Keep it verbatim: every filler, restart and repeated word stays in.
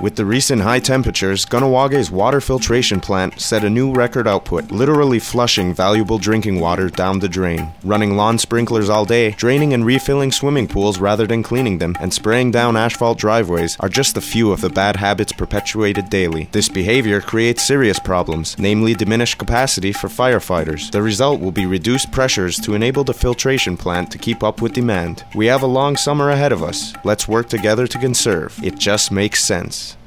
With the recent high temperatures, Kahnawake water filtration plant set a new record output, literally flushing valuable drinking water down the drain. Running lawn sprinklers all day, draining and refilling swimming pools rather than cleaning them, and spraying down asphalt driveways are just a few of the bad habits perpetuated daily. This behavior creates serious problems, namely diminished capacity for firefighters. The result will be reduced pressures to enable the filtration plant to keep up with demand. We have a long summer ahead of us. Let's work together to conserve. It just makes sense.